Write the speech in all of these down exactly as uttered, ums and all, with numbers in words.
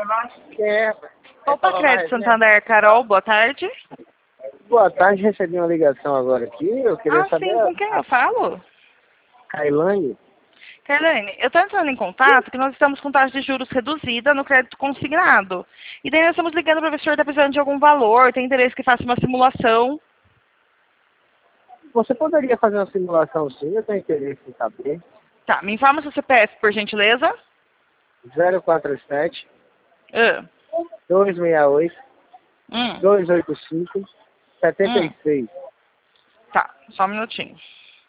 Quer. Opa, Crédito Santander, Carol, boa tarde. Boa tarde, recebi uma ligação agora aqui. Eu queria Ah, saber. sim, com quem eu falo? Kailane? Carlene, eu estou entrando em contato que nós estamos com taxa de juros reduzida no crédito consignado. E daí nós estamos ligando para ver se o senhor está precisando de algum valor, tem interesse que faça uma simulação. Você poderia fazer uma simulação sim? Eu tenho interesse em saber. Tá, me informa seu C P F, por gentileza. zero quatro sete, Ah, dois seis oito, hum, dois oito cinco, sete hum. seis. Tá, só um minutinho.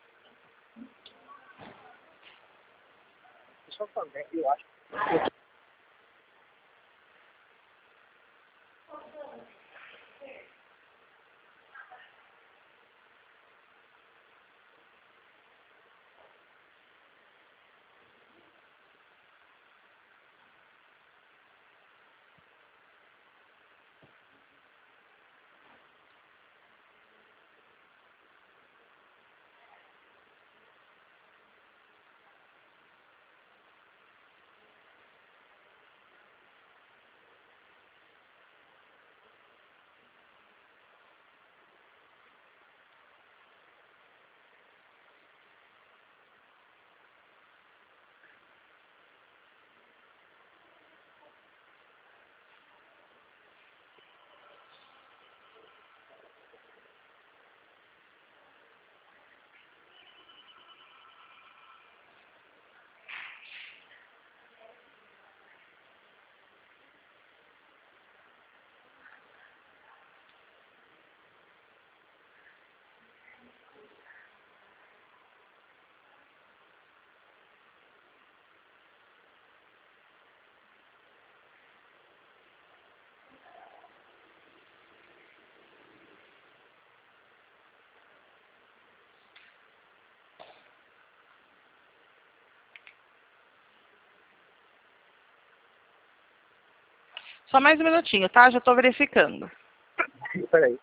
Só mais um minutinho, tá? Já estou verificando. Peraí.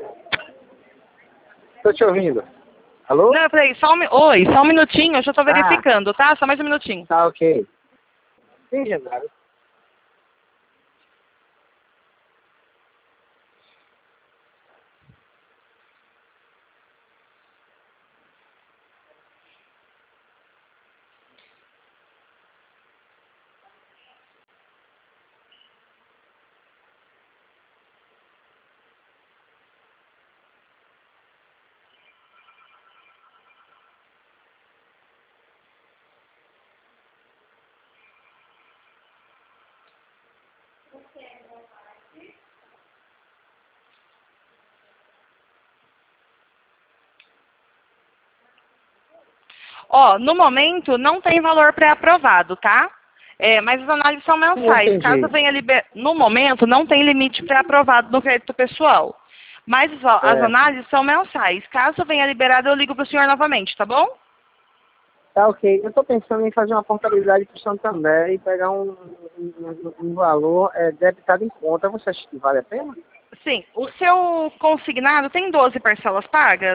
Estou te ouvindo. Alô? Não, peraí, só um, mi- Oi, só um minutinho, eu já estou Ah, verificando, tá? Só mais um minutinho. tá ok. Sim, Genaro. Ó, no momento não tem valor pré-aprovado, tá? É, mas as análises são Sim, eu mensais. Caso entendi. venha liber... No momento não tem limite pré-aprovado no crédito pessoal. Mas ó, as É, análises são mensais. Caso venha liberado, eu ligo para o senhor novamente, tá bom? tá ok. Eu estou pensando em fazer uma portabilidade para o Santander e pegar um, um, um valor é, debitado em conta. Você acha que vale a pena? Sim. O seu consignado tem doze parcelas pagas?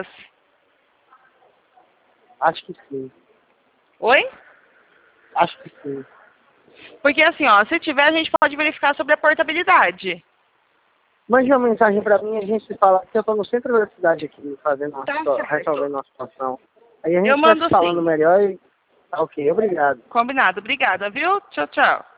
Acho que sim. Oi? Acho que sim. Porque assim, ó, se tiver, a gente pode verificar sobre a portabilidade. Mande uma mensagem para mim, a gente se fala, que eu estou no centro da cidade aqui, fazendo uma, Tá situa- certo. resolvendo uma situação. Aí a Eu gente vai mando se falando sim. melhor e... Tá ok, obrigado. Combinado. Obrigada, viu? Tchau, tchau.